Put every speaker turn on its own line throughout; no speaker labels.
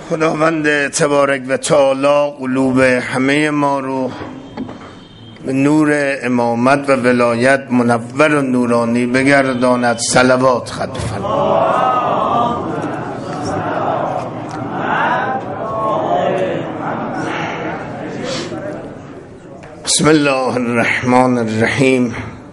خداوند تبارک و تعالی قلوب همه ما رو به نور امامت و ولایت منور و نورانی بگرداند. صلوات خد فرمایید. بسم الله الرحمن الرحیم.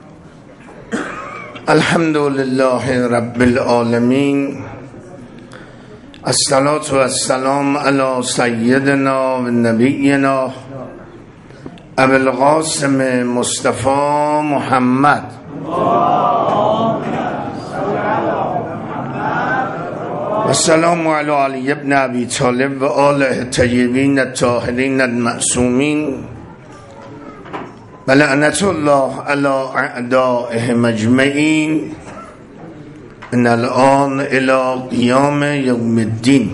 الحمد لله رب العالمین. الصلاة و السلام علی سیدنا و نبینا ابو القاسم مصطفی محمد و السلام علی علی ابن ابی طالب و آله الطیبین الطاهرین المعصومین و لعنت الله علی اعدائهم اجمعین من الان الى قیام یوم الدین.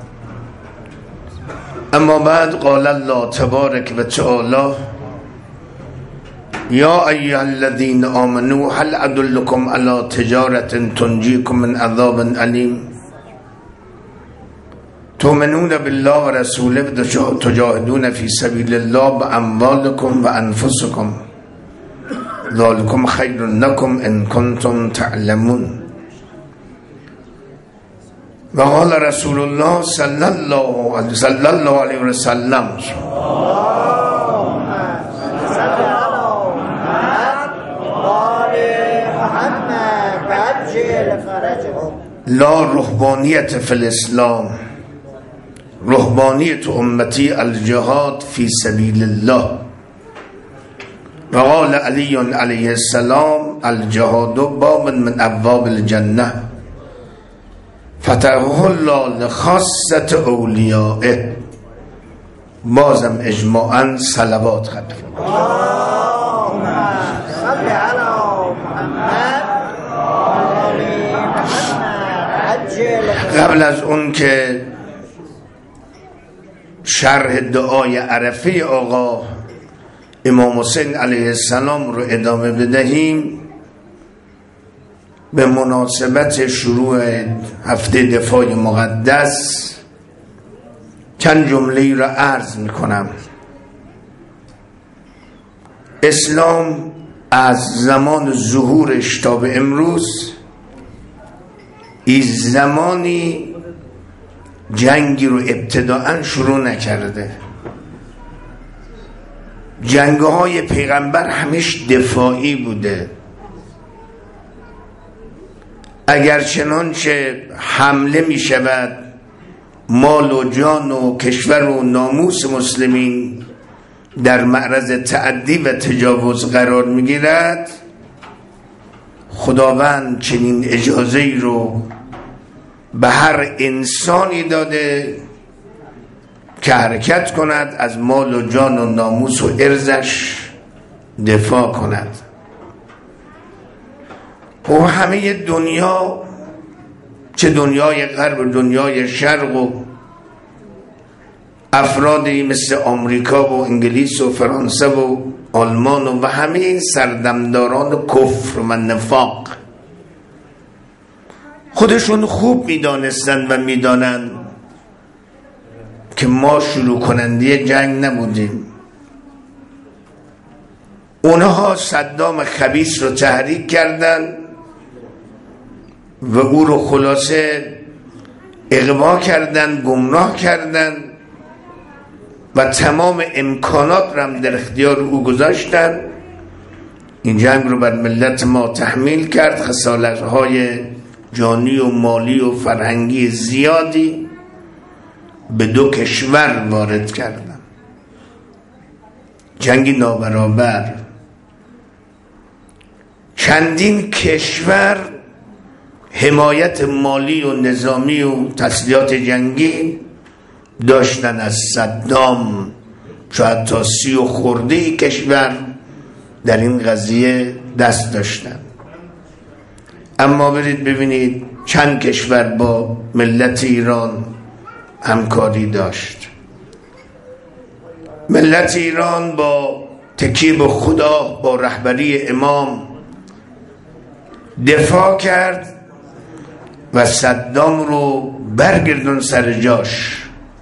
اما بعد قال الله تبارک و تعالی یا ایها الذین آمنوا هل ادلکم علی تجارة تنجیکم من عذاب علیم تؤمنون بالله و رسوله تجاهدون فی سبیل الله باموالکم و انفسکم ذلکم خیر لکم ان کنتم تعلمون. و قال رسول الله صلی الله علیه و سلم لا رهبانیت فی الاسلام رهبانیت امتی الجهاد فی سبیل الله. و قال علی علیه السلام الجهاد باب من ابواب الجنه فتحه الله لخاصة اولیائه. بازم اجماعاً صلوات خد. قبل از اون که شرح دعای عرفه آقا امام حسین علیه السلام رو ادامه بدهیم، به مناسبت شروع هفته دفاع مقدس چند جمله را عرض میکنم. اسلام از زمان ظهورش تا به امروز از زمانی جنگی رو ابتداءً شروع نکرده. جنگ‌های پیغمبر همیشه دفاعی بوده، اگر چنانچه حمله می شود مال و جان و کشور و ناموس مسلمین در معرض تعدی و تجاوز قرار می گیرد، خداوند چنین اجازه ای رو به هر انسانی داده که حرکت کند، از مال و جان و ناموس و ارزش دفاع کند. و همه دنیا، چه دنیای غرب و دنیای شرق و افرادی مثل آمریکا و انگلیس و فرانسه و آلمان و همه این سردمداران کفر و نفاق خودشون خوب میدانستند و میدانند که ما شروع کننده جنگ نبودیم. اونها صدام خبیث رو تحریک کردند و او رو خلاصه اغوا کردن، گمراه کردن و تمام امکانات رو هم در اختیار او گذاشتن. این جنگ رو بر ملت ما تحمیل کرد، خسارت‌های جانی و مالی و فرهنگی زیادی به دو کشور وارد کردن. جنگی نابرابر. چندین کشور حمایت مالی و نظامی و تسلیحات جنگی داشتن از صدام، شاید تا 30 و خورده کشور در این قضیه دست داشتن. اما برید ببینید چند کشور با ملت ایران همکاری داشت. ملت ایران با تکیه به خدا، با رهبری امام دفاع کرد و صدام رو برگردون سر جاش.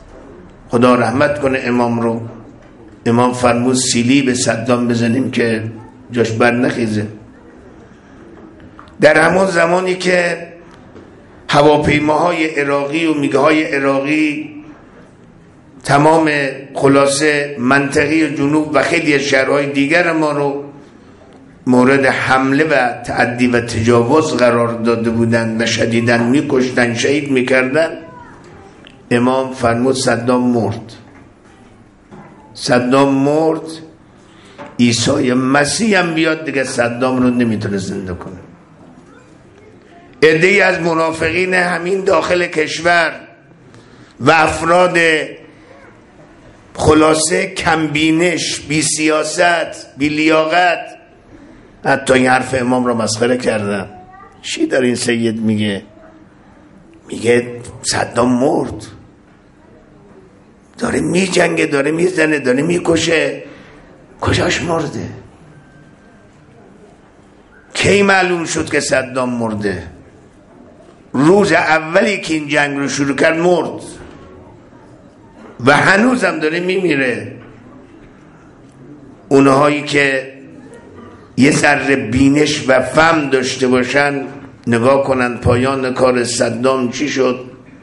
خدا رحمت کنه امام رو. امام فرمود سیلی به صدام بزنیم که جاش بر نخیزه. در همون زمانی که هواپیماهای عراقی و میگهای عراقی تمام خلاصه منطقه جنوب و خیلی شهرهای دیگر ما رو مورد حمله و تعدی و تجاوز قرار داده بودند و شدیداً میکشتن، شهید میکردن، امام فرمود صدام مرد. صدام مرد، عیسی مسیح هم بیاد دیگه صدام رو نمیتونه زنده کنه. عده‌ای از منافقین همین داخل کشور و افراد خلاصه کمبینش، بی سیاست، بی لیاقت، حتی این حرف امام را مسخره کردن. چی داره این سید میگه؟ میگه صدام مرد، داره میجنگه، داره میزنه، داره میکشه، کجاش مرده؟ کی معلوم شد که صدام مرده؟ روز اولی که این جنگ رو شروع کرد مرد و هنوزم داره میمیره. اونهایی که یه ذره بینش و فهم داشته باشن نگاه کنن پایان کار صدام چی شد.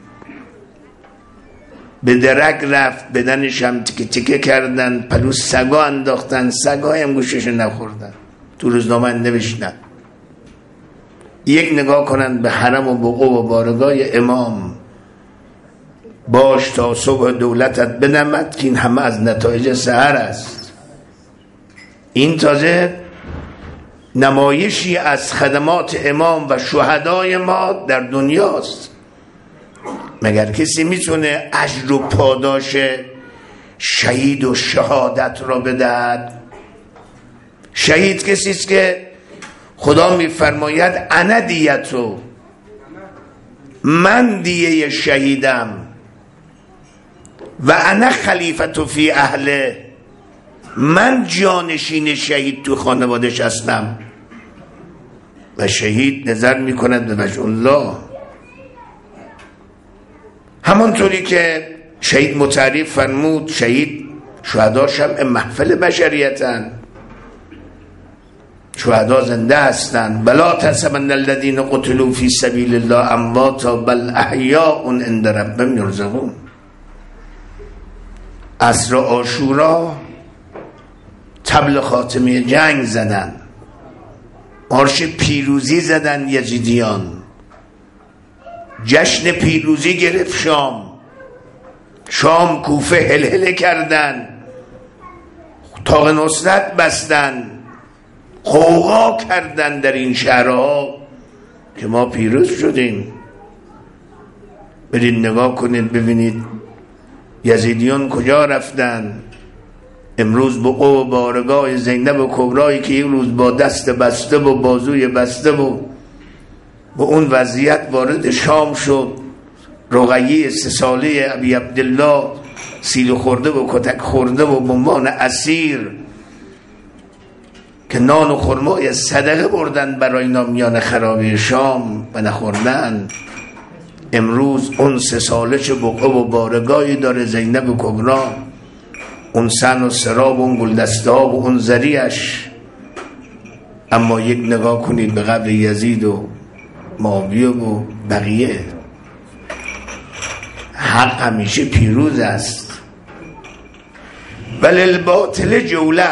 به درک رفت، بدنش هم تیکه تیکه کردن، پلو سگا انداختن، سگا هم گوشش نخوردن. تو روزنامه نوشتن. یک نگاه کنن به حرم و بقوع و بارگاه امام، باش تا صبح دولتت بنمد که این همه از نتایج سحر است. این تازه نمایشی از خدمات امام و شهدای ما در دنیاست. مگر کسی میتونه اجر و پاداش شهید و شهادت را بدهد؟ شهید کسی است که خدا میفرماید انا دیتو، من دیه شهیدم و انا خلیفتو فی اهله، من جانشین شهید تو خانوادش هستم. و شهید نظر میکند به وجه الله. همونطوری که شهید متعریف فرمود، شهید شهدا شمع محفل بشریتن، شهدا زنده هستند. بلا تحسبن الذین قتلوا فی سبیل الله امواتا بل احیاء عند ربهم یرزقون. عصر عاشورا طبل خاتمه جنگ زدن، مارش پیروزی زدن یزیدیان، جشن پیروزی گرفت شام کوفه هلهله کردن، طاق نصرت بستن، غوغا کردن در این شهرها که ما پیروز شدیم. برید نگاه کنید ببینید یزیدیان کجا رفتن. امروز بقوع و بارگاه زینب کبرایی که یک روز با دست بسته و بازوی بسته و با اون وضعیت وارد شام شد، رقیه 3 ساله ابی عبدالله سیل خورده و کتک خورده و بعنوان اسیر که نان و خرمای صدقه بردن برای نامیان خرابه شام و نخوردن. امروز اون 3 ساله چه بقوع و بارگاهی داره زینب کبرا، اون سن و سراب و اون گلدسته ها و اون زریش. اما یک نگاه کنید به قبر یزید و معاویه و بقیه. حق همیشه پیروز است. وللباطل جوله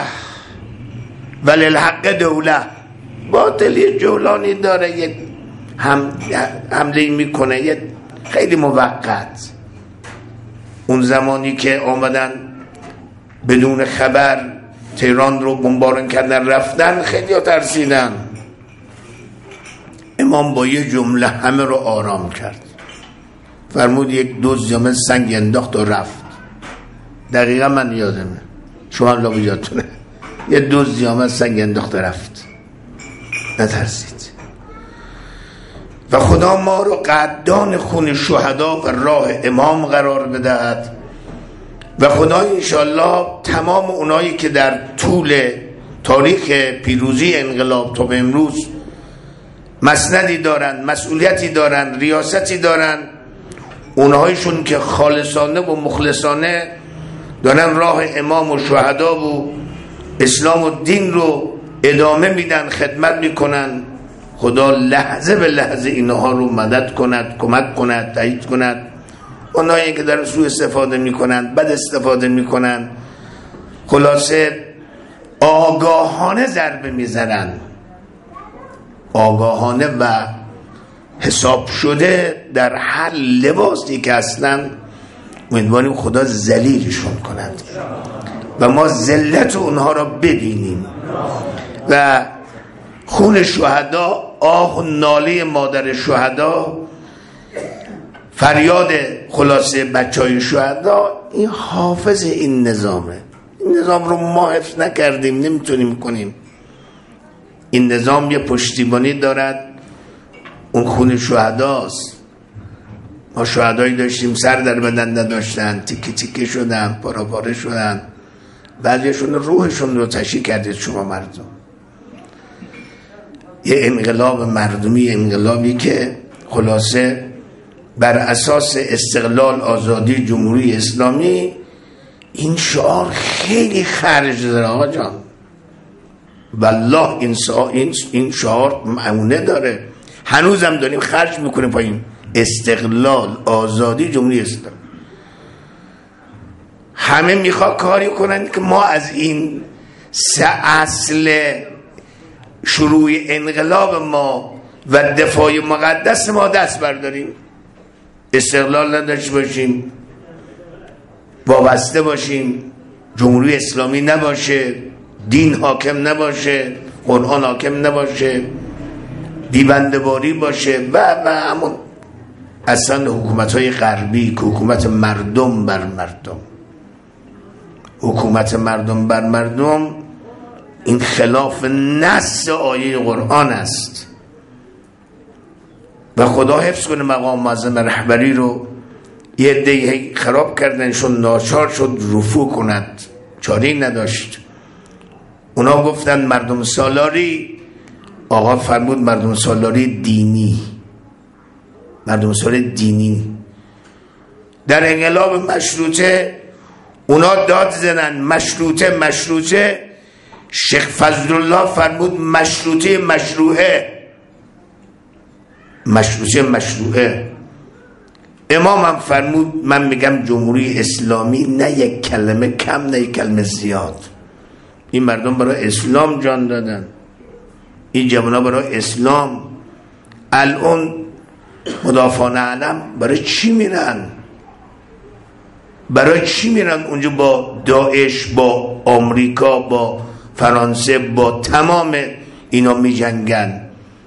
وللحق دوله. باطلی جولانی داره، یک حمله میکنه، یک خیلی موقت. اون زمانی که آمدن بدون خبر تهران رو بمباران کردن رفتن، خیلی ترسیدن. امام با یه جمله همه رو آرام کرد. فرمود یک دزد جامد سنگ انداخت و رفت. دقیقا من یادمه، شما الله یادتونه. یه دزد جامد سنگ انداخت و رفت. نترسید. و خدا ما رو قدردان خون شهدا و راه امام قرار بدهد. و خدا انشالله تمام اونایی که در طول تاریخ پیروزی انقلاب تا به امروز مسندی دارن، مسئولیتی دارن، ریاستی دارن، اونهایشون که خالصانه و مخلصانه دارن راه امام و شهدا و اسلام و دین رو ادامه میدن، خدمت میکنن، خدا لحظه به لحظه اینها رو مدد کند، کمک کند، تایید کند. اونهایی که دارن سوء استفاده میکنن، بد استفاده میکنن، خلاصه آگاهانه ضربه میزنن، آگاهانه و حساب شده در هر لباسی که اصلا امیدواریم خدا ذلیلشون کند و ما ذلت اونها را ببینیم و خون شهدا، آه و ناله مادر شهدا، فریاد خلاصه بچهای شهدا، این حافظ این نظامه. این نظام رو ما حفظ نکردیم، نمیتونیم کنیم. این نظام یه پشتیبانی دارد، اون خون شهداست. ما شهدایی داشتیم سر در بدن نداشتن، تیکه تیکه شدن، پارا پاره شدن، بعضیشون روحشون رو تشییع کردید شما مردم. یه انقلاب مردمی، انقلابی که خلاصه بر اساس استقلال، آزادی، جمهوری اسلامی، این شعار خیلی خرج داره آقا جان. والله این شعار معونه داره، هنوزم داریم خرج میکنیم پایین. استقلال، آزادی، جمهوری اسلامی. همه میخواد کاری کنن که ما از این سه اصل شروع انقلاب ما و دفاع مقدس ما دست برداریم. استقلال نداشته باشیم، وابسته باشیم، جمهوری اسلامی نباشه، دین حاکم نباشه، قرآن حاکم نباشه، بیبنده‌باری باشه و همون اصلا حکومت‌های غربی که حکومت مردم بر مردم، حکومت مردم بر مردم، این خلاف نص آیه قرآن است و خدا حفظ کنه مقام معظم رهبری رو. یه عده‌ای خراب کردنشون، ناچار شد رفو کند، چاره‌ای نداشت. اونا گفتن مردم سالاری، آقا فرمود مردم سالاری دینی، مردم سالاری دینی. در انقلاب مشروطه اونا داد زنن مشروطه، شیخ فضلالله فرمود مشروعه. امام هم فرمود من میگم جمهوری اسلامی، نه یک کلمه کم نه یک کلمه زیاد. این مردم برای اسلام جان دادن، این جوانا برای اسلام. الان مدافعان علم برای چی میرن اونجا با داعش، با آمریکا، با فرانسه، با تمام اینا می جنگن،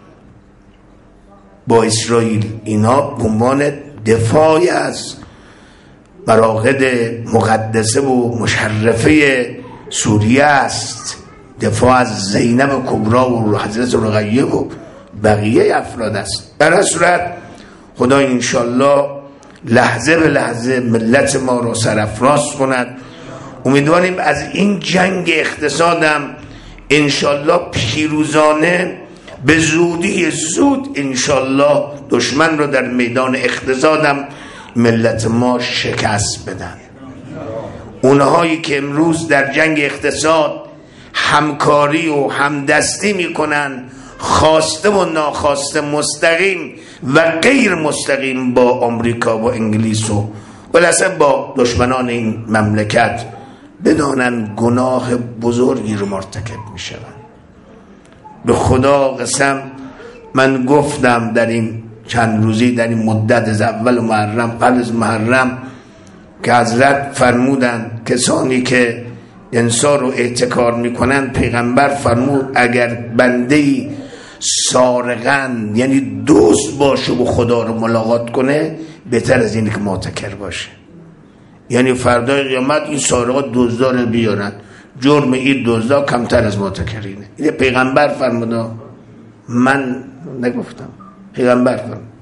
با اسرائیل. اینا به عنوان دفاعی از مراقد مقدسه و مشرفه سوریه است، دفاع از زینب کبری و حضرت رقیه و بقیه افراد است. در صورت خدا انشالله لحظه به لحظه ملت ما رو سرافراز کند. امیدواریم از این جنگ اقتصادم انشالله پیروزانه به زودی زود انشالله دشمن رو در میدان اقتصادم ملت ما شکست بدن. اونهایی که امروز در جنگ اقتصاد همکاری و همدستی میکنن، خواسته و ناخواسته، مستقیم و غیر مستقیم، با آمریکا و انگلیس و بالاخره با دشمنان این مملکت، بدانن گناه بزرگی رو مرتکب میشن. به خدا قسم من گفتم در این چند روزی، در این مدت از اول محرم، قبل از محرم، که حضرت فرمودن کسانی که انصار رو احتکار میکنن، پیغمبر فرمود اگر بنده‌ای سارقن یعنی دوست باشه و خدا رو ملاقات کنه، بهتر از اینه که معتکر باشه. یعنی فردای قیامت این سارقا دزدا رو بیارن، جرم این دزدا کمتر از معتکرینه. این پیغمبر فرمود، من نگفتم، پیغمبر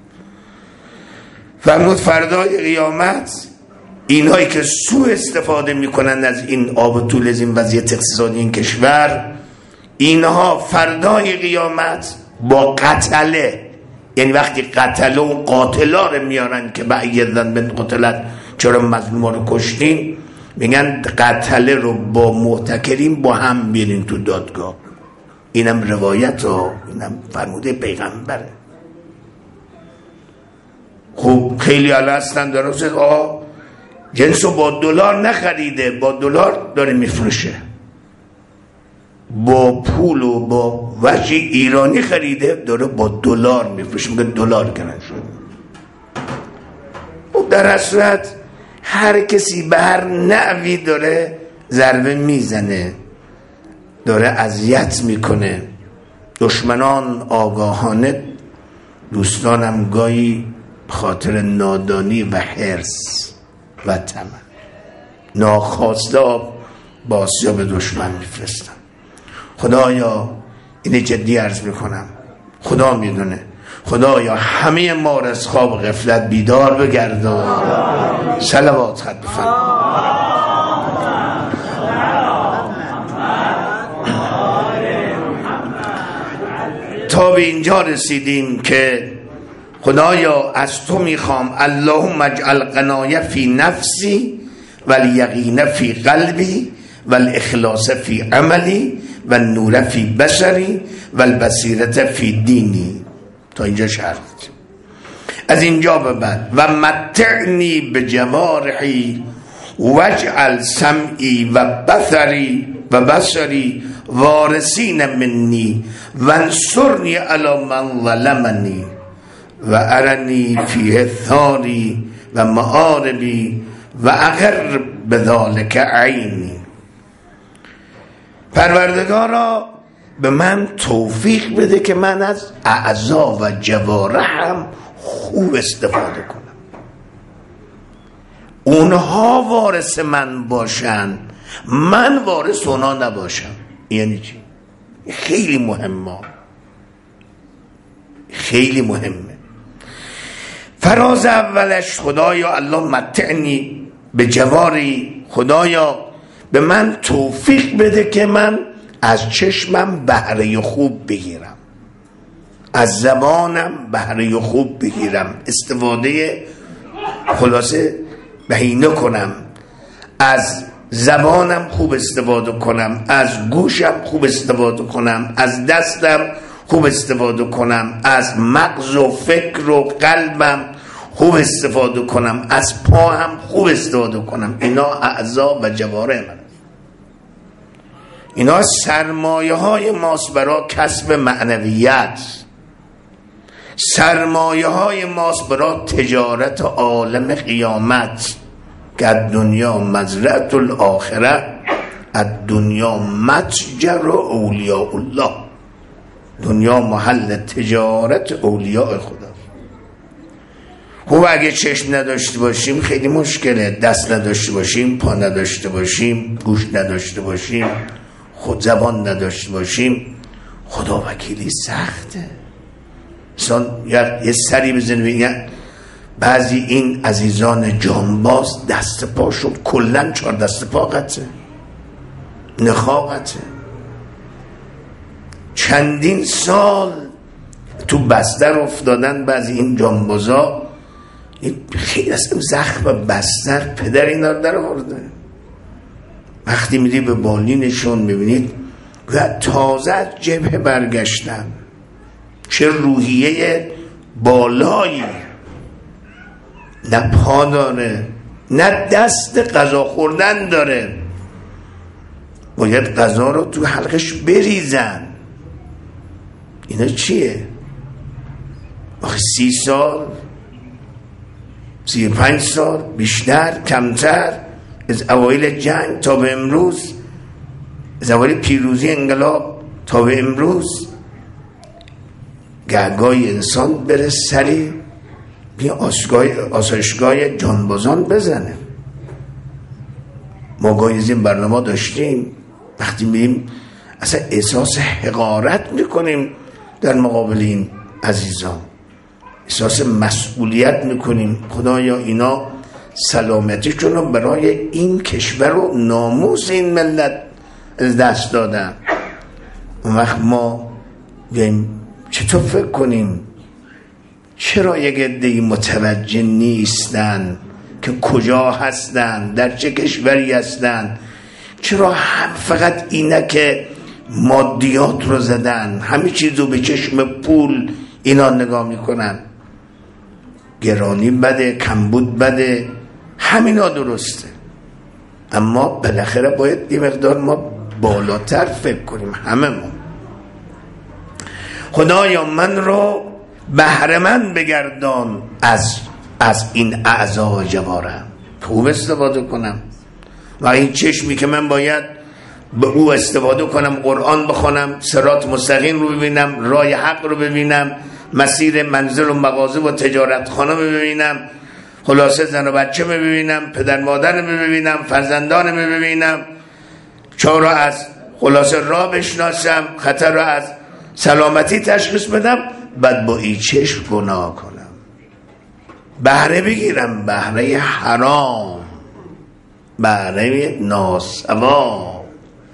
فرمود فردای قیامت اینهایی که سوء استفاده میکنن از این آب طول، از این وضعیت اقتصادی این کشور، اینها فردای قیامت با قتله، یعنی وقتی قتل و قاتلا رو میارن که بعیدن بن قتلت چرا مظلوم رو کشتین، میگن قتل رو با محتکرین با هم بیارین تو دادگاه. اینم روایت ها، اینم فرموده پیغمبره. خب خیلی حالا هستن درست جنسو با دلار نخریده، با دلار داره میفروشه، با پول و با وجه ایرانی خریده داره با دلار میفروشه، میگه دلار گران شد. و در صورت هر کسی به هر نوعی داره ضربه میزنه، داره اذیت میکنه. دشمنان آگاهانه، دوستانم گاهی خاطر نادانی و حرص و طمع ناخواسته با آسیا به دشمن میفرستن. خدایا اینه جدی عرض میکنم، خدا میدونه، خدایا همه ما را از خواب غفلت بیدار بگردان. صلوات خط بفرما. تا به اینجا رسیدیم که خدایا از تو میخوام اللهم اجعل قنایه فی نفسی والیقین فی قلبی والاخلاص فی عملی والنور فی بصری والبصیرت فی دینی. تا اینجا شرط. از اینجا به بعد و متعنی بجوارحی واجعل سمعی و بصری وارثین منی وانصرنی علی من ظلمنی و ارنی فیه ثاری و معاربی و اقر بذالک عینی. پروردگارا به من توفیق بده که من از اعضا و جوارحم خوب استفاده کنم، اونها وارث من باشن، من وارث اونا نباشم. یعنی چی؟ خیلی مهمه، خیلی مهمه. فراز اولش خدایا الله متعنی به جواری، خدایا به من توفیق بده که من از چشمم بهره خوب بگیرم، از زبانم بهره خوب بگیرم، استفاده خلاصه بهینه کنم، از زبانم خوب استفاده کنم، از گوشم خوب استفاده کنم، از دستم خوب استفاده کنم، از مغز و فکر و قلبم خوب استفاده کنم، از پاهم خوب استفاده کنم. اینا اعضا و جوارح من، اینا سرمایه های ماست برای کسب معنویت، سرمایه های ماست برای تجارت عالم قیامت که الدنیا مزرعة الاخره، الدنیا متجر اولیاء الله. دنیا محل تجارت اولیاء خدا. خب اگه چشم نداشته باشیم خیلی مشکله، دست نداشته باشیم، پا نداشته باشیم، گوش نداشته باشیم، خود زبان نداشته باشیم، خدا وکیلی سخته. انسان یه سری بزنه بگن بعضی این عزیزان جانباز دست پاشون کلن 4 دست پا قطعه، نخاقته، چندین سال تو بستر افتادن. بعضی این جانبازا خیلی اصلا زخم بستر پدر اینا رو در آورده. وقتی میری به بالینشون میبینید تازه از جبهه برگشتن، چه روحیه بالایی، نه پا داره نه دست غذا خوردن داره، باید غذا رو تو حلقش بریزن. اینا چیه؟ آخه 30 سال 35 سال بیشتر کمتر از اوایل جنگ تا به امروز، از اوایل پیروزی انقلاب تا به امروز، گهگاهی انسان بره سری بیا آسایشگاه جانبازان بزنه. ما گاهی از این برنامه داشتیم، وقتی میریم اصلا احساس حقارت میکنیم در مقابل این عزیزان، احساس مسئولیت میکنیم. خدایا اینا سلامتیشون رو برای این کشور و ناموس این ملت از دست دادن. اون وقت ما چطور فکر کنیم چرا یک عده‌ای متوجه نیستن که کجا هستن، در چه کشوری هستن؟ چرا هم فقط اینه که مادیات رو زدن، همه چیزو به چشم پول اینا نگاه میکنن؟ گرانی بده، کمبود بده، همینا درسته، اما بالاخره باید یه مقدار ما بالاتر فکر کنیم. همه ما خدایا من رو بهره‌مند بگردان از این اعضا و جوارم، خوب استفاده کنم. و این چشمی که من باید به او استفاده کنم، قرآن بخونم، صراط مستقیم رو ببینم، راه حق رو ببینم، مسیر منزل و مغازه و تجارت خانه ببینم، خلاصه زن و بچه ببینم، پدر مادر ببینم، فرزندان ببینم، چهار از خلاصه راه بشناسم، خطر رو از سلامتی تشخیص بدم، بعد با این چشم گناه کنم، بهره بگیرم، بهره حرام، بهره ناسوا.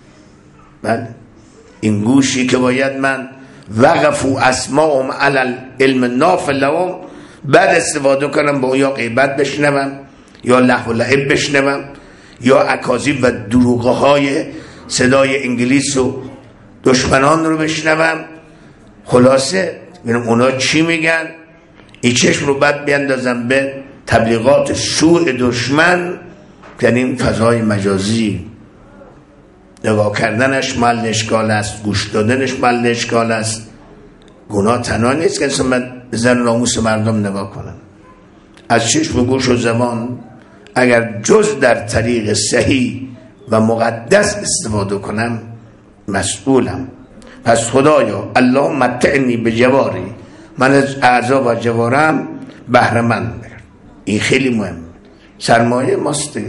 بعد این گوشی که باید من وقفوا اسماءهم علی العلم النافع لهم، بعد استفاده کنم با یا غیبت بشنوم، یا لهو و لعب بشنوم، یا اکاذیب و دروغه های صدای انگلیس و دشمنان رو بشنوم، خلاصه ببینم اونا چی میگن، این چشم رو بعد بیندازم به تبلیغات سوء دشمن، یعنی این فضای مجازی. نگاه کردنش محل اشکال است، گوش دادنش محل اشکال است. گناه تنها نیست که انسان زن ناموس مردم نگاه کنن. از چشم و گوش و زبان اگر جز در طریق صحیح و مقدس استفاده کنم مسئولم. پس خدایا الله متعنی به جواری، من از اعضا و جوارم بهره‌مند بگردان. این خیلی مهم، سرمایه ماست.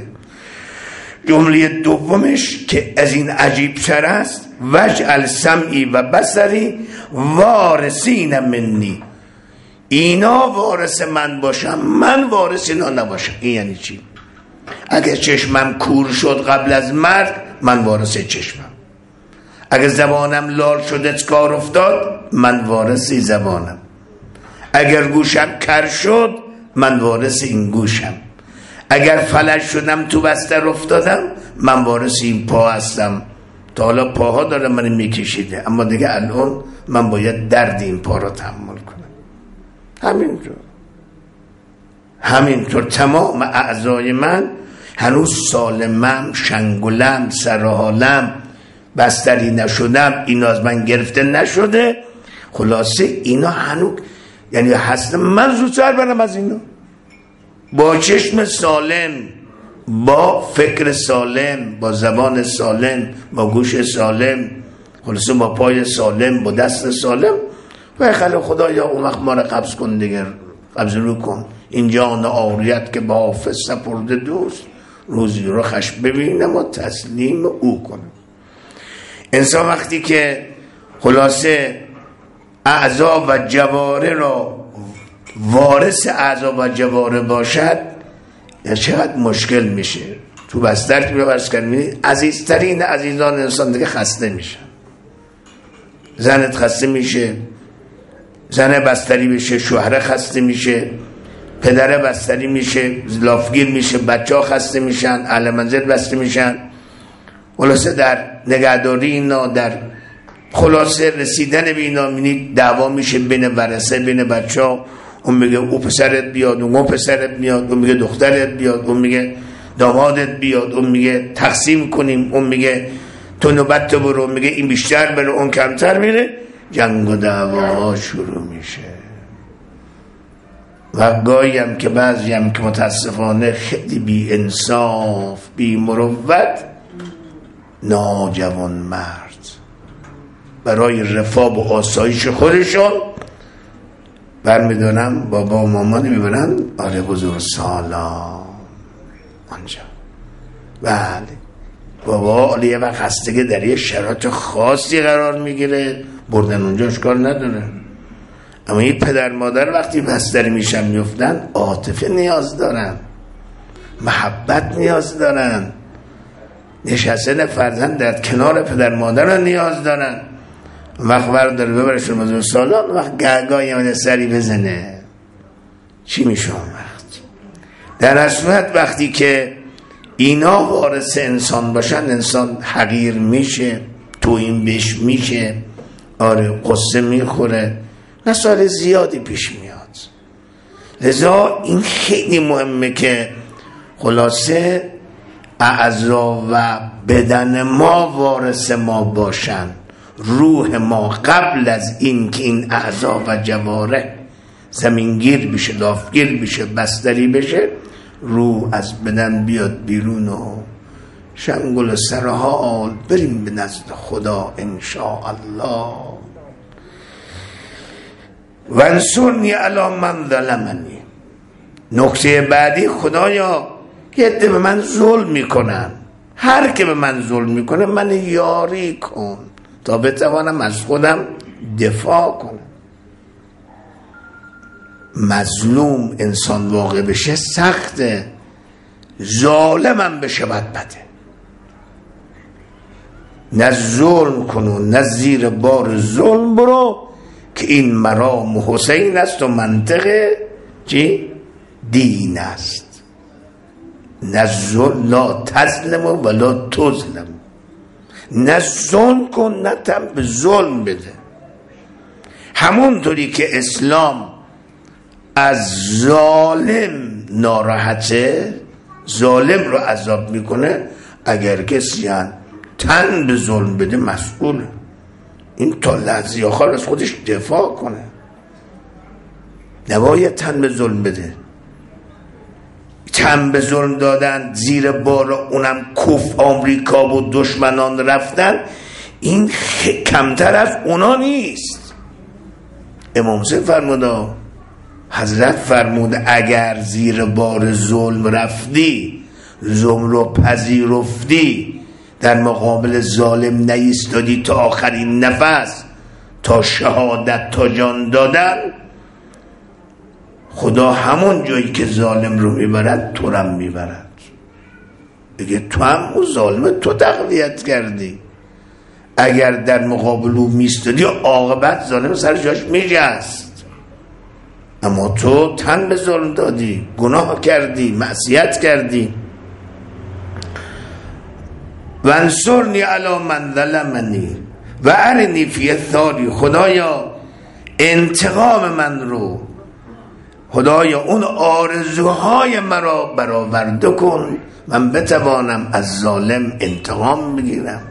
جمله دومش که از این عجیب تر است، وجعل سمعی و بصری وارثین منی، اینا وارث من باشم، من وارث اینا نباشم. این یعنی چی؟ اگر چشمم کور شد قبل از مرگ، من وارث چشمم. اگر زبانم لال شد اتکار افتاد، من وارث زبانم. اگر گوشم کر شد، من وارث این گوشم. اگر فلج شدم تو بستر افتادم، من وارث این پا هستم. تا حالا پاها داره من میکشیده، اما دیگه الان من باید درد این پا رو تحمل کنم. همینطور تمام اعضای من هنوز سالمم، شنگلم، سرحالم، بستری نشدم، اینا از من گرفته نشده. خلاصه اینا هنوز یعنی هستم، من زودتر برم از اینا، با چشم سالم، با فکر سالم، با زبان سالم، با گوش سالم، خلاصه با پای سالم، با دست سالم. و خیلی خدایا اون وقت ما رو قبض کن دیگر، قبض رو کن این جان عاریت که با حافظ سپرده دوست، روزی رو خش ببینم و تسلیم او کنم. انسان وقتی که خلاصه اعضا و جواره را وارث اعضا و جواره باشد، چقدر مشکل میشه. تو بستر که ببرس کنید، عزیزترین عزیزان انسان دیگه خسته میشن. زنت خسته میشه، زن بستری میشه، شوهر خسته میشه، پدر بستری میشه، لافگیر میشه، بچه ها خسته میشن، اهل منزل بسته میشن. خلاصه در نگهداری اینا، در خلاصه رسیدن به اینا می‌بینید دعوا میشه بین ورثه، بین بچه ها. اون میگه او پسرت بیاد، اون پسرت بیاد، اون میگه دخترت بیاد، اون میگه دامادت بیاد، اون میگه تقسیم کنیم، اون میگه تو نوبت تو برو، میگه این بیشتر بره اون کمتر میره. جنگ و دعوا شروع میشه. و گاهی هم که بعضی هم که متاسفانه خیلی بی انصاف، بی مروت، ناجوان مرد برای رفاه و آسایش خودشون برمیدونم بابا و مامان میبرن آره بزرگ سالام آنجا. بله بابا آره یه وقت هسته که در یه شرایط خاصی قرار میگیره، بردن اونجا اشکال نداره. اما این پدر مادر وقتی بستری میشن میفتن، عاطفه نیاز دارن، محبت نیاز دارن، نشستن فرزند در کنار پدر مادر رو نیاز دارن. وقت برداره ببرشون بزرگ سالان، وقت گهگاهی همه سری بزنه چی میشه اون وقت؟ در اصل وقتی که اینا وارث انسان باشن، انسان حقیر میشه، توهین بهش میشه، آره قصه میخوره، مسائل زیادی پیش میاد. لذا این خیلی مهمه که خلاصه اعضا و بدن ما وارث ما باشن، روح ما قبل از این که این اعضا و جوارح زمینگیر بشه، لافگیر بشه، بستری بشه، روح از بدن بیاد بیرون و شنگل سرحال بریم به نزد خدا انشاءالله. وانصرنی علی من ظلمنی. نکته بعدی، خدایا یه عده به من ظلم میکنن، هر که به من ظلم میکنه من یاری کن تا بتوانم از خودم دفاع کنم. مظلوم انسان واقع بشه سخته، ظالمم بشه بده. نه ظلم کنو نه زیر بار ظلم برو که این مرام حسین است و منطقه چی؟ دین است. نه ظلم، لا تظلم و لا تظلم. نه ظلم کن نه تم به ظلم بده. همونطوری که اسلام از ظالم ناراحته، ظالم رو عذاب میکنه، اگر کسی تن به ظلم بده مسئوله. این تا لحظه آخر از خودش دفاع کنه، نباید تن به ظلم بده. تن به ظلم دادن، زیر بار اونم کف آمریکا و دشمنان رفتن، این کمتر از اونا نیست. امام حسین فرموده، حضرت فرموده اگر زیر بار ظلم رفتی، ظلم رو پذیرفتی، در مقابل ظالم نایستادی تا آخرین نفس، تا شهادت، تا جان دادن، خدا همون جایی که ظالم رو میبرد تو رو میبرد. دیگه تو هم اون ظالم تو تقویت کردی. اگر در مقابل او میستادی، عاقبت ظالم سر جاش میجست، اما تو تن به ظلم دادی، گناه کردی، معصیت کردی. وانصرنی علی من ظلمنی و ارنی فی الثاری. خدایا انتقام من رو، خدایا اون آرزوهای مرا برآورده کن، من بتوانم از ظالم انتقام بگیرم.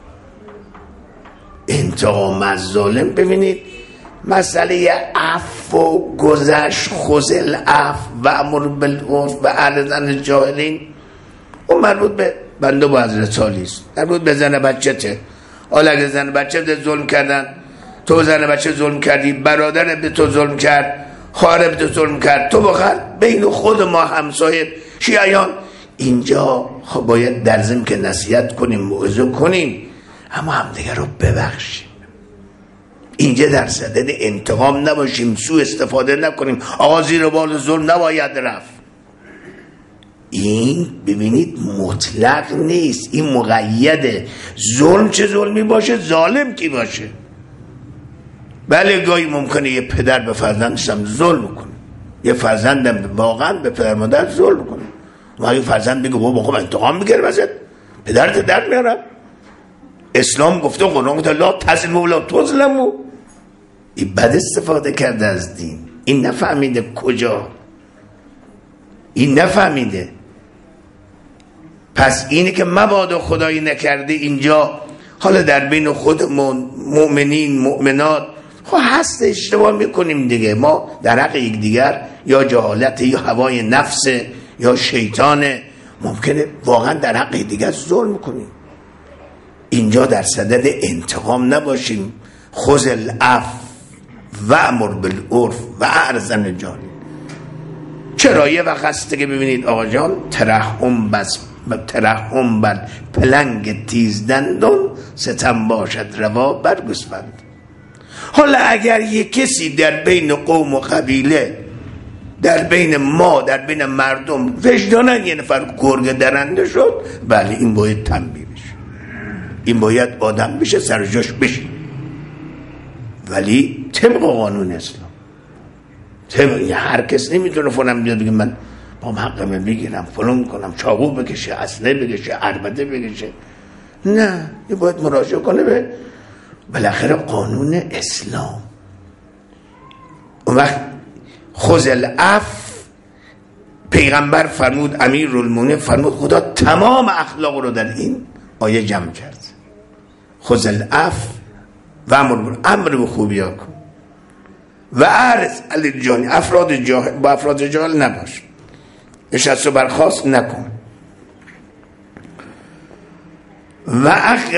انتقام از ظالم، ببینید مسئله عفو و گذشت، خذ العفو و امر بالعرف و اعرض عن الجاهلین، اون مربوط به بنده با حضرت علی است، مربوط به زن بچته. حالا اگه زن بچه به ظلم کردن، تو زن بچه ظلم کردی، برادر به تو ظلم کرد، خواهر به تو ظلم کرد، تو بخیر بین خود ما همسایه شیعیان، اینجا خب باید در ضمن که نصیحت کنیم، موعظه کنیم، اما همدیگه رو ببخشیم. اینجا در صدد انتقام نباشیم، سوء استفاده نکنیم، آقا زیر بال ظلم نباید رفت. این ببینید مطلق نیست، این مقیده. ظلم چه ظلمی باشه، ظالم کی باشه. بله گاهی ممکنه یه پدر به فرزندش هم ظلم کنه، یه فرزندم واقعا به پدر مادر ظلم کنه، و یه فرزند بگه بابا خب انتقام میگیرم ازت، پدرت در میارم. اسلام گفته قرآن گفته لا تظلم ولا تظلم. این بد استفاده کرده از دین، این نفهمیده کجا، این نفهمیده. پس اینی که مبادا خدایی نکرده اینجا، حالا در بین خودمون مؤمنین مؤمنات خب هست اشتباه میکنیم دیگه، ما در حق یک دیگر یا جهالت یا هوای نفس یا شیطان، ممکنه واقعا در حق دیگر ظلم کنیم. اینجا در صدد انتقام نباشیم. خذ العفو و امر بالعرف و اعرض عن الجاهلین. چرا یه وقت هسته که ببینید آقا جان، ترحم بر پلنگ تیز دندون، ستم باشد روا بر گوسفند. حالا اگر یک کسی در بین قوم و قبیله، در بین ما، در بین مردم وجدانا یه نفر گرگ درنده شد، بله این باید تنبیه بشه، این باید آدم بشه، سر جاش بشه، ولی طبق قانون اسلام. هر کس نمیتونه فلان بیاد بگه من با حقمه بگیرم، فلان کنم، چاقو بکشه، اسلحه بکشه، عربده بکشه. نه، این باید مراجعه کنه به بالاخره قانون اسلام. اون وقت خذ العفو، پیغمبر فرمود، امیرالمومنین فرمود، خدا تمام اخلاق رو در این آیه جمع کرد. خذ العفو و امر به خوبی ها کن و اعرض عن الجاهلین، با افراد جاهل نباش، نشست و برخاست نکن. و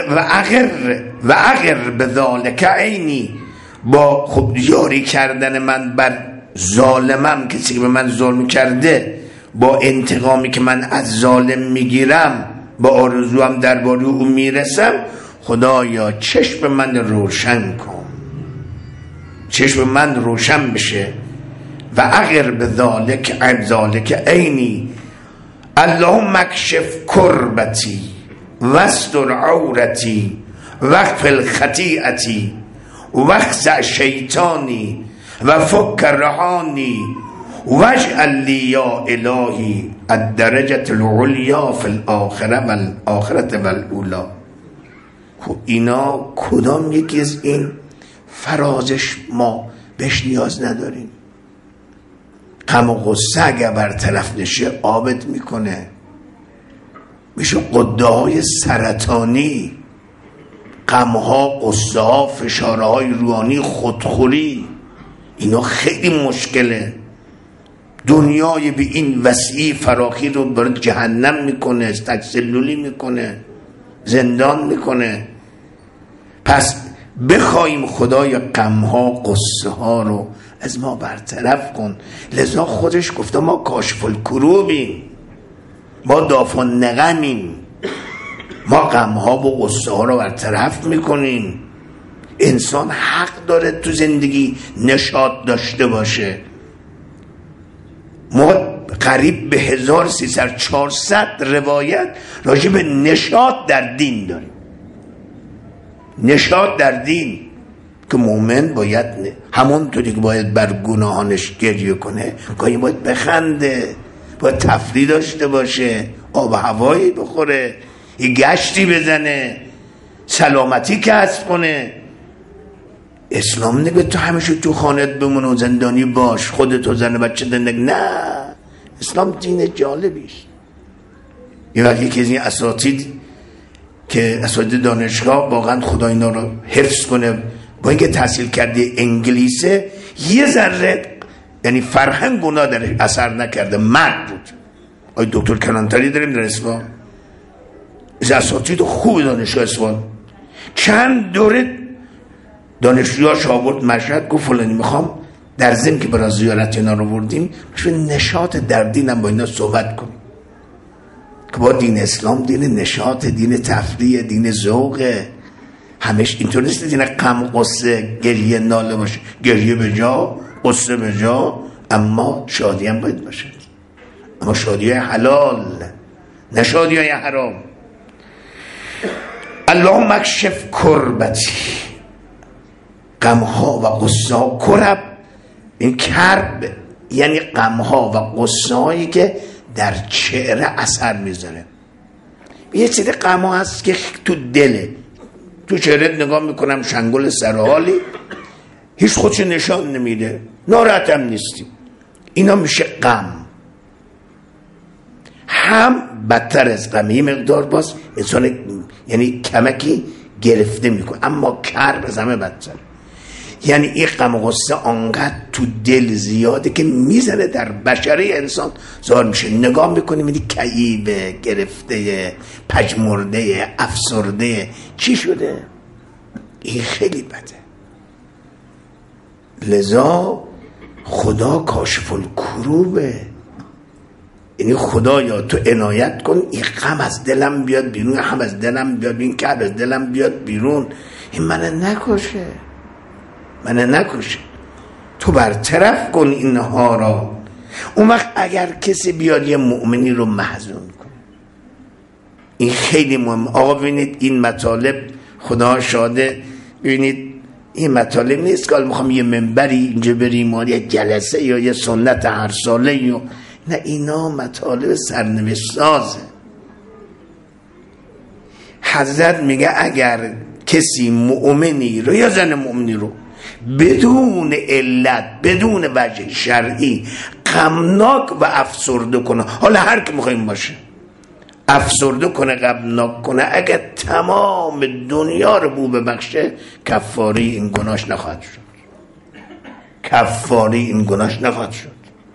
اغر بذالک عینی، با خود یاری کردن من بر ظالمم، کسی که به من ظلم کرده، با انتقامی که من از ظالم میگیرم، با آرزوام درباره او میرسم، خدایا چشم من روشن کن، چشم من روشن بشه. و اغر بذالک عن ذالک عینی، اللهم اکشف کربتی واستر عورتی واغفر خطیئتی واخزع شیطانی و فک رهانی واجعل لی یا الهی الدرجة العلیا فی الآخرة والاولی. خب اینا کدام یکی از این فرازش ما بهش نیاز نداریم؟ غم و غصه اگر برطرف نشه عابد میکنه، میشه قده های سرطانی، غمها، غصه ها، فشارهای روحانی، خودخوری، اینا خیلی مشکله. دنیای به این وسیع فراخی رو برای جهنم میکنه، تکسلولی میکنه، زندان میکنه. پس بخوایم خدای غمها، غصه ها رو از ما برطرف کن. لذا خودش گفته ما کاشف الکروبیم، ما دافع نغمیم، ما غمها و غصه ها رو برطرف میکنیم. انسان حق داره تو زندگی نشاط داشته باشه. ما قریب به 1300 روایت راجع به نشاط در دین داریم. نشاط در دین که مومن باید همونطوری که باید بر گناهانش گریه کنه، گاهی باید بخنده، باید تفریح داشته باشه، آب و هوایی بخوره، یه گشتی بزنه، سلامتی کسب کنه. اسلام نگه تو همیشه تو خانت بمونه و زندانی باش، خودتو زن بچه زندگی. نه، اسلام دین جالبیش. یه وقت یکی از این اساتید که اساتید دانشگاه، واقعا خدا اینا رو حفظ کنه، با اینکه تحصیل کرده انگلیسه، یه ذره یعنی فرهنگ اونا در اثر نکرده، مرد بود. آی دکتر کلانتری داریم در اصفهان، از اساتید خوب دانشگاه اصفهان. چند دوره دانشجوهاش آورد مشهد، گفت فلانی میخوام در ضمن که برای زیارت اینا رو بردیم نشاط در دینم با اینا صحبت کنیم که با دین اسلام دین نشاط، دین تفریح، دین ذوقه. همش اینطور نیست دین غم، قصه، گریه، ناله باشه. گریه به جا، قصه به جا، اما شادی هم باید باشه، اما شادی حلال، نه شادی های حرام. اللهم اکشف کربتی، غمها و غصه ها. کرب این کرب یعنی غمها و غصه هایی که در چهره اثر میذاره. یه چیزی غمها هست که تو دله، تو چهره نگاه میکنم شنگل سرحالی، هیچ خودش نشان نمیده، ناراحت هم نیستی، اینا میشه غم. هم بدتر از غم، یه مقدار باز انسان یعنی کمکی گرفته میکنه، اما کرب از همه بدتر. یعنی این غم و غصه آنقدر تو دل زیاده که میزنه در بشری انسان ظاهر میشه. نگاه میکنی میدی کئیبه، گرفته، پژمرده، افسرده. چی شده؟ این خیلی بده. لذا خدا کاشف الکروبه، یعنی خدایا تو عنایت کن این غم از دلم بیاد بیرون، هم از دلم بیاد بیرون، کرد از دلم بیاد بیرون، این منو نکشه، تو برطرف کن اینها را. اون وقت اگر کسی بیاد یه مؤمنی رو محزون کنه، این خیلی مهم. آقا ببینید این مطالب خدا شاده، ببینید این مطالب نیست که میخوام یه منبری اینجا بریم و یه جلسه یا یه سنت هر ساله یا نه، اینا مطالب سرنوشت سازه. حضرت میگه اگر کسی مؤمنی رو یا زن مؤمنی رو بدون علت بدون وجه شرعی غمناک و افسرده کنه، حالا هر که میخوایم باشه، افسرده کنه غمناک کنه، اگر تمام دنیا رو بو ببخشه کفاره این گناهش نخواهد شد، کفاره این گناهش نخواهد شد.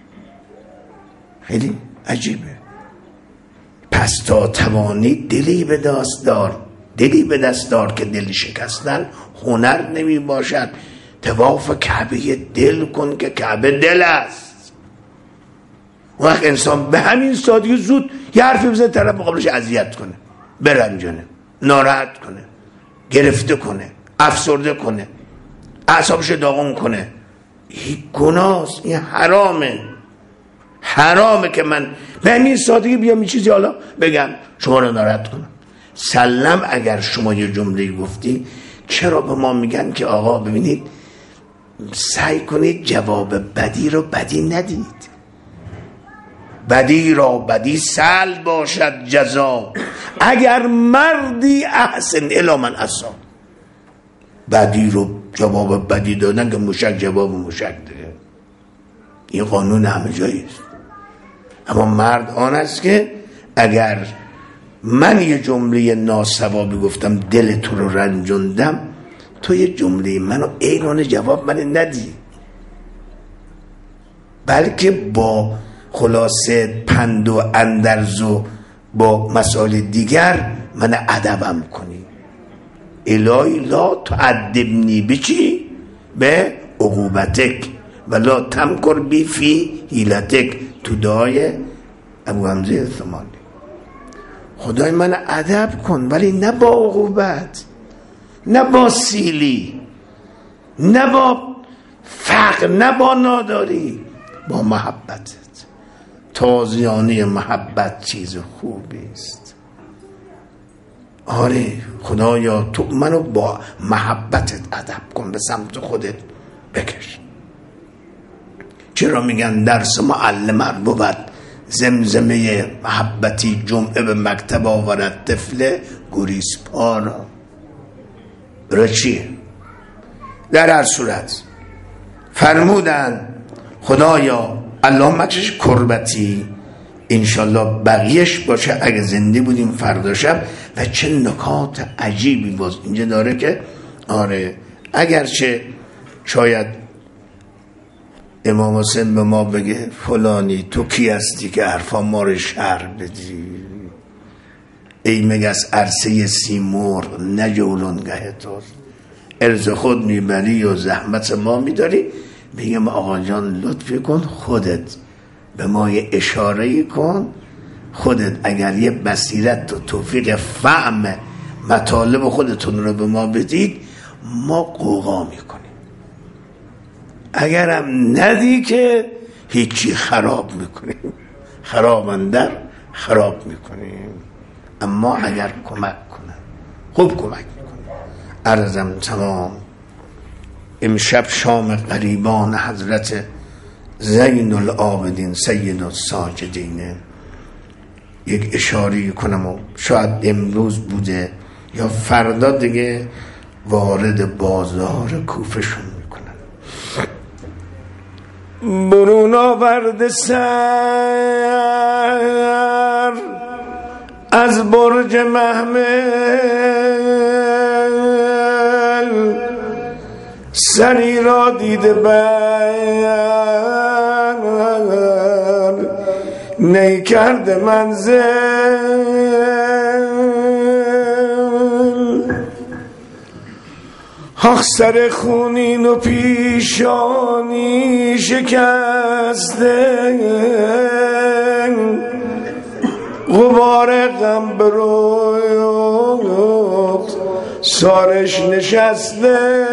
خیلی عجیبه. پس تا توانی دلی به دست دار، دلی به دست دار که دل شکستن هنر نمی باشد. طواف کعبه دل کن که کعبه دل است. وقت انسان به همین سادگی زود یه حرفی بزنه طرف مقابلش اذیت کنه، برنجانه، ناراحت کنه، گرفته کنه، افسرده کنه، اعصابش داغون کنه، این گناهست، این حرامه. حرامه که من به همین سادگی بیام این چیزی حالا بگم شما رو ناراحت کنم. سلم اگر شما یه جمله گفتی، چرا به ما میگن که آقا ببینید سعی کنید جواب بدی رو بدی ندید، بدی را بدی سل باشد جزا، اگر مردی احسن الی من اسا. بدی رو جواب بدی دادن که موشک جواب موشک ده، این قانون همه جاییست. اما مرد آن است که اگر من یه جمله ناسوابی گفتم دل تو رو رنجوندم، تو یه جمله منو عینانه جواب من ندی، بلکه با خلاصه پند و اندرز و با مسائل دیگر من ادبم کنی. الهی لا تعذبنی بچی به عقوبتک ولا تمکر بی فی حیلتک، تو دعای ابو حمزه ثمانی. خدای من ادب کن، ولی نه با عقوبت، نه با سیلی، نه با فقر، نه با ناداری، با محبتت. تازیانه محبت چیز خوبی است. آره خدایا تو منو با محبتت ادب کن، به سمت خودت بکش. چرا میگن درس معلم بود زمزمه محبتی، جمعه به مکتب آورد طفل گریز پارا. برای چیه؟ در هر صورت فرمودن خدایا اللهم اکشف کربتی، انشالله بقیهش باشه اگه زنده بودیم فردا شب. و چه نکات عجیبی باز اینجا داره که آره اگرچه شاید امام حسین به ما بگه فلانی تو کی هستی که حرفا ما رو شرح بدی، ای مگس عرصه سیمور نه جولانگه توست، ارز خود میبری و زحمت ما میداری. بگم آقا جان لطفی کن خودت به ما یه اشاره کن، خودت اگر یه بصیرت و توفیق فهم مطالب خودتون رو به ما بدید ما قوقا میکنیم، اگرم ندی که هیچی خراب میکنیم، خراب اندر خراب میکنیم. اما اگر کمک کنن خوب کمک میکنن. عرضم تمام. امشب شام قریبان حضرت زین العابدین سید الساجدین یک اشاره کنم و شاید امروز بوده یا فردا دیگه وارد بازار کوفه شون میکنن. برون آورد سر از برج محمل، سری را دیده بر نی کرده منزل، آخ سر خونین و پیشانی شکسته، غبار غم برو سارش نشسته.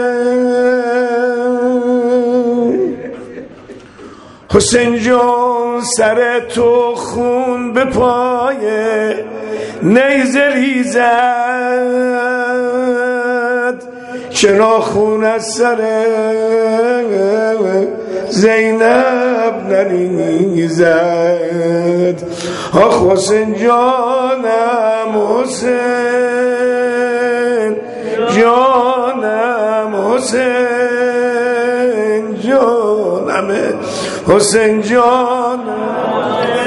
حسین جان سر تو خون به پای نیزه ریزد، چرا خون از سر زینب نریزد آخ حسین جانم حسین جانم حسین جانم حسین جانم